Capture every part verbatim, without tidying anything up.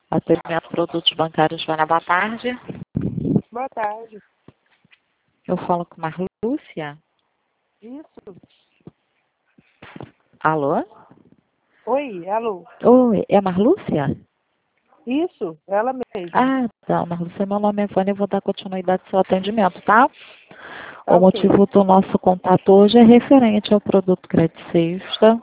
Atendimento Produtos Bancários, Joana, boa tarde. Boa tarde. Eu falo com Marlúcia. Isso. Alô? Oi, alô. Oi, é Marlúcia? Isso, ela mesma. Ah, tá, Marlúcia, meu nome é Vânia, eu vou dar continuidade ao seu atendimento, tá? O Ok. motivo do nosso contato hoje é referente ao produto Crédito Sexta,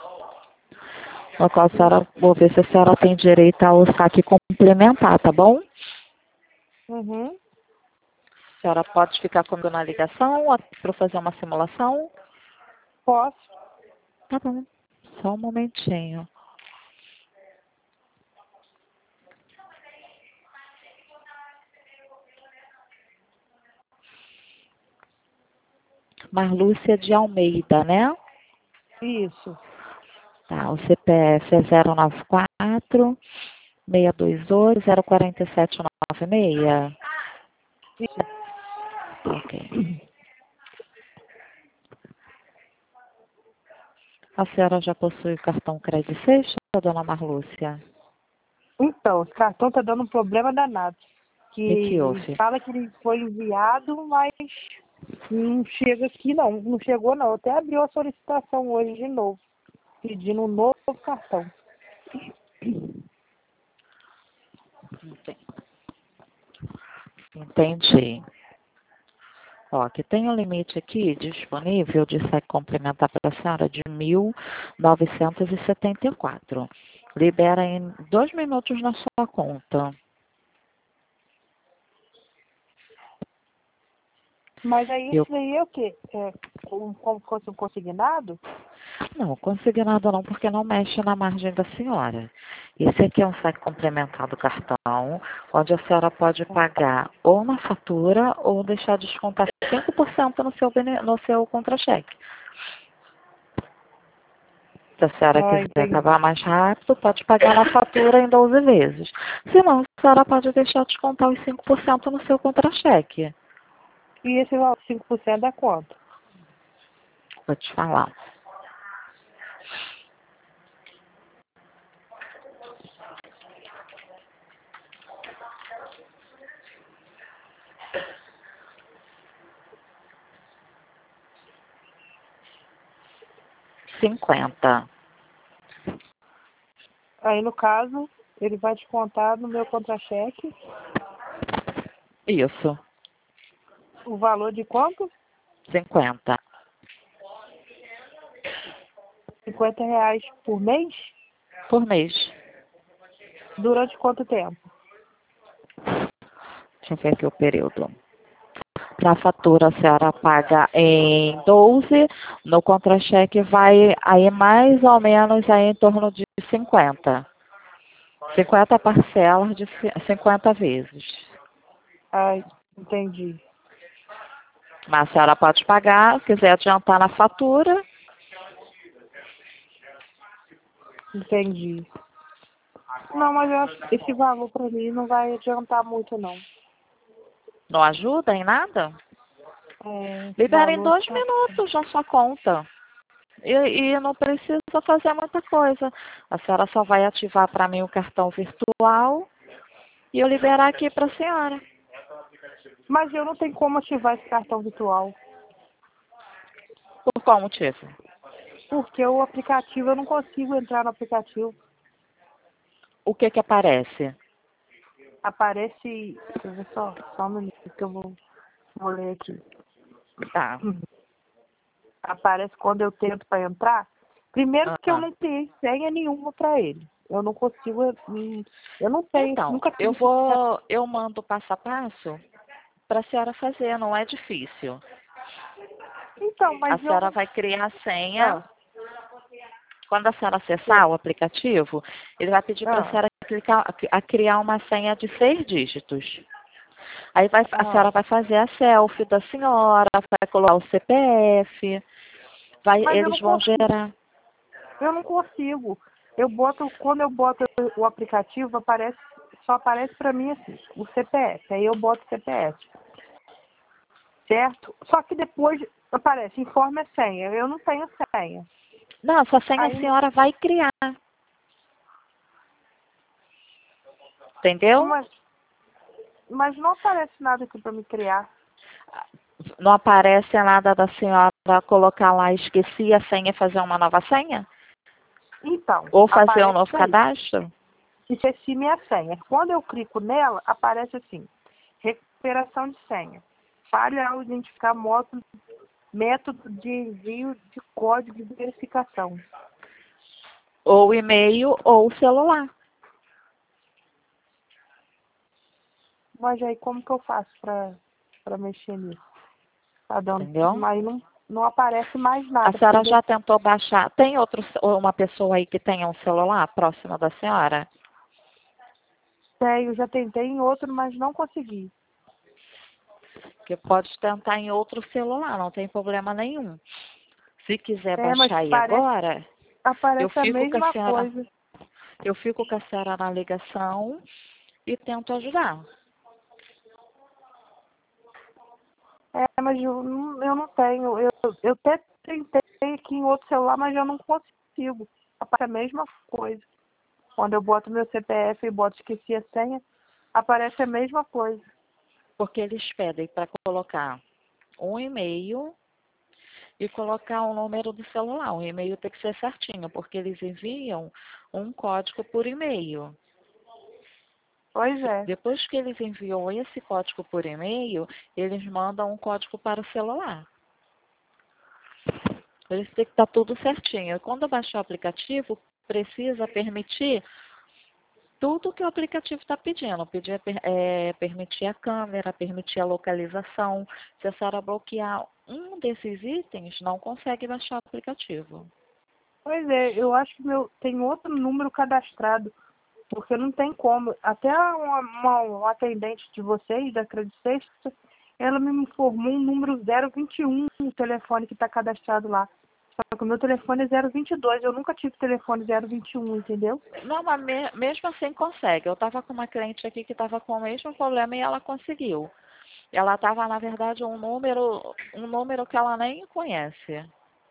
no qual a senhora, vou ver se a senhora tem direito ao saque complementar, tá bom? Uhum. A senhora pode ficar comigo na ligação para fazer uma simulação? Posso? Tá bom, só um momentinho. Marlúcia de Almeida, né? Isso. Tá, o C P F é zero nove quatro, seis dois oito, zero quatro sete nove seis. Isso. Ok. A senhora já possui o cartão Crédito Sexta, dona Marlúcia? Então, esse cartão tá dando um problema danado. O que que Que houve? fala que ele foi enviado, mas não chega aqui não. Não chegou não. Até abriu a solicitação hoje de novo, pedindo um novo cartão. Entendi. Ó, que tem um limite aqui disponível de saque complementar para a senhora de mil novecentos e setenta e quatro. Libera em dois minutos na sua conta. Mas aí Eu isso aí é o quê? É como, como fosse um consignado? Não, consignado não, porque não mexe na margem da senhora. Esse aqui é um saque complementar do cartão, onde a senhora pode pagar ou na fatura ou deixar descontar cinco por cento no seu, bene- no seu contra-cheque. Se a senhora Ah, quiser entendi. acabar mais rápido, pode pagar na fatura em doze vezes. Se não, a senhora pode deixar descontar os cinco por cento no seu contra-cheque. E esse valor cinco por cento dá quanto? Vou te falar. cinquenta. Aí, no caso, ele vai descontar no meu contra-cheque Isso. o valor de quanto? cinquenta. Cinquenta reais por mês? Por mês. Durante quanto tempo? Deixa eu ver aqui o período. Na fatura a senhora paga em doze, no contra-cheque vai aí mais ou menos aí em torno de cinquenta. cinquenta parcelas de ci- cinquenta vezes. Ai, entendi. Mas a senhora pode pagar, se quiser adiantar na fatura. Entendi. Não, mas eu acho que esse valor para mim não vai adiantar muito, não. Não ajuda em nada? É, esse Libera em valor dois tá... minutos na sua conta. E, e não precisa fazer muita coisa. A senhora só vai ativar para mim o cartão virtual e eu liberar aqui para a senhora. Mas eu não tenho como ativar esse cartão virtual. Por qual motivo? Porque o aplicativo, eu não consigo entrar no aplicativo. O que que aparece? Aparece... Deixa eu ver só, só um minuto que eu vou, vou ler aqui. Tá. Aparece quando eu tento para entrar. Primeiro que eu Ah. não criei senha nenhuma para ele. Eu não consigo, hum, eu não tenho, Então, nunca eu tive. vou, eu mando passo a passo para a senhora fazer, não é difícil. Então, A mas eu senhora não. vai criar a senha. Ah, Quando a senhora acessar eu- o aplicativo, ele vai pedir para a ah, senhora clicar, a criar uma senha de seis dígitos. Aí vai, a ah. senhora vai fazer a selfie da senhora, vai colocar o C P F, vai, Mas eu não eles vão consigo, gerar. eu não consigo. Eu boto, quando eu boto o aplicativo, aparece, só aparece para mim assim, o C P F. Aí eu boto o C P F. Certo? Só que depois aparece, informe a senha. Eu não tenho senha. Não, essa senha a Aí senhora vai criar. Entendeu? Mas, mas não aparece nada aqui para me criar. Não aparece nada da senhora colocar lá, esqueci a senha e fazer uma nova senha? Então, Ou fazer um aparece novo aí, cadastro? esqueci minha senha. Quando eu clico nela, aparece assim, recuperação de senha. Fale ao identificar módulo, método de envio de código de verificação. Ou e-mail ou celular. Mas aí como que eu faço para mexer nisso? Tá dando, Entendeu? mas não, não aparece mais A nada. senhora porque já tentou baixar? Tem outro, uma pessoa aí que tenha um celular próxima da senhora? eu já tentei em outro, mas não consegui. Que pode tentar em outro celular, não tem problema nenhum. Se quiser É, mas baixar aí parece, agora, eu aparece a fico com a mesma senhora, coisa. eu fico com a senhora na ligação e tento ajudar. É, mas eu, não- eu não tenho. Eu, eu até tentei aqui em outro celular, mas eu não consigo. Aparece a mesma coisa. Quando eu boto meu C P F e boto esqueci a senha, aparece a mesma coisa. Porque eles pedem para colocar um e-mail e colocar o número do celular. O e-mail tem que ser certinho, porque eles enviam um código por e-mail. Pois é. Depois que eles enviam esse código por e-mail, eles mandam um código para o celular. Eles têm que estar tudo certinho. E quando baixar o aplicativo, precisa permitir tudo que o aplicativo está pedindo. Pedir, é, permitir a câmera, permitir a localização. Se a senhora bloquear um desses itens, não consegue baixar o aplicativo. Pois é, eu acho que meu, tem outro número cadastrado, porque não tem como. Até uma, uma, uma atendente de vocês, da Credit Sexta, ela me informou um número zero vinte e um, o telefone que está cadastrado lá. Só que o meu telefone é zero vinte e dois, eu nunca tive telefone zero vinte e um, entendeu? Não, mas me- mesmo assim consegue. Eu estava com uma cliente aqui que estava com o mesmo problema e ela conseguiu. Ela estava, na verdade, um número, um número que ela nem conhece.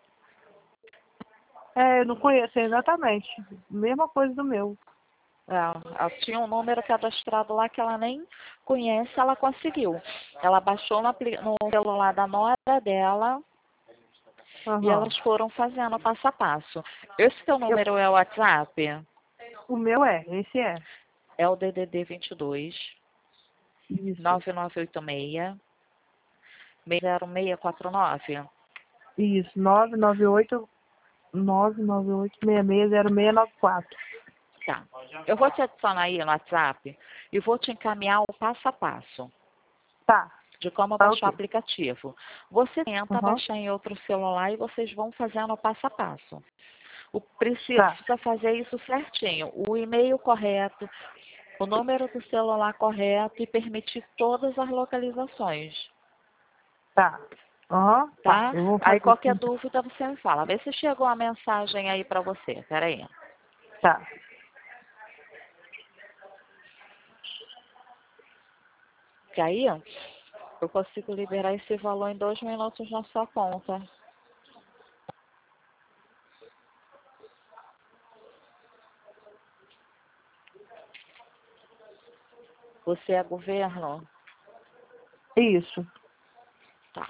É, eu não conheço exatamente. Mesma coisa do meu. É, ela tinha um número cadastrado lá que ela nem conhece, ela conseguiu. Ela baixou no, apli- no celular da nora dela e Aham. elas foram fazendo passo a passo. Esse teu Eu, número é o WhatsApp? o meu é, esse é. É o D D D vinte e dois, Isso, nove nove oito seis, zero seis quatro nove. isso. nove nove oito, nove nove oito, seis seis zero seis nove quatro. Tá. Eu vou te adicionar aí no WhatsApp e vou te encaminhar o passo a passo Tá, de como tá baixar o ok. aplicativo. Você tenta Aham, baixar em outro celular e vocês vão fazendo o passo a passo. O, precisa tá, fazer isso certinho. O e-mail correto, o número do celular correto e permitir todas as localizações. tá. Aham, tá. Tá? Eu vou Aí fazer qualquer assim. dúvida você me fala. Vê se chegou a mensagem aí para você. Peraí. Tá. Que aí eu consigo liberar esse valor em dois minutos na sua conta. Você é governo? Isso. Tá.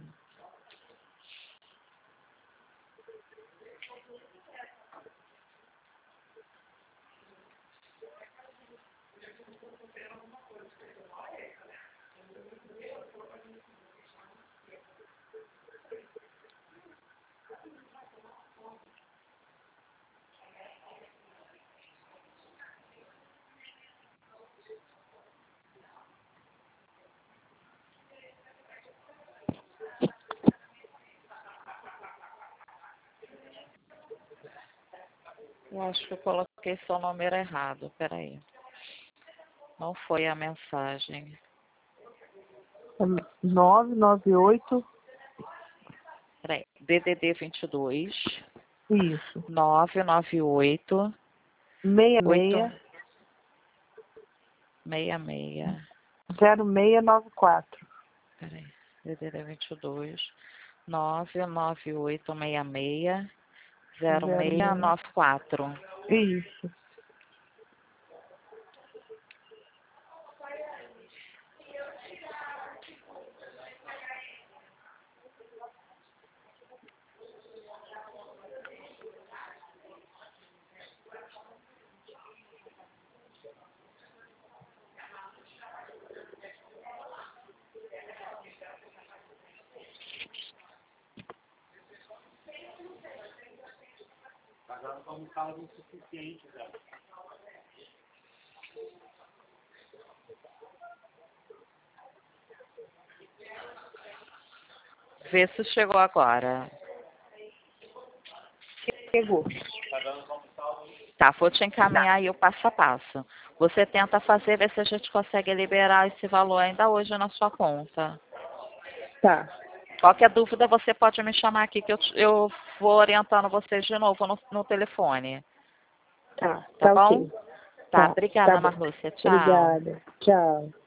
Eu acho que eu coloquei seu número errado. Peraí. Não foi a mensagem. nove nove oito. Peraí. D D D vinte e dois, Isso. nove nove oito, seis oito seis seis seis. zero seis nove quatro. Peraí. D D D vinte e dois, nove nove oito seis seis, zero Zero seis seis. nove quatro. Isso. Pagando como saldo insuficiente, já. Vê se chegou agora. Chegou. Tá, vou te encaminhar aí o passo a passo. Você tenta fazer, ver se a gente consegue liberar esse valor ainda hoje na sua conta. Tá. Qualquer dúvida, você pode me chamar aqui que eu, eu vou orientando vocês de novo no, no telefone. Tá, Tá tá bom? ok. Tá, Tá, obrigada, tá bom. Marlúcia. Tchau. Obrigada. Tchau.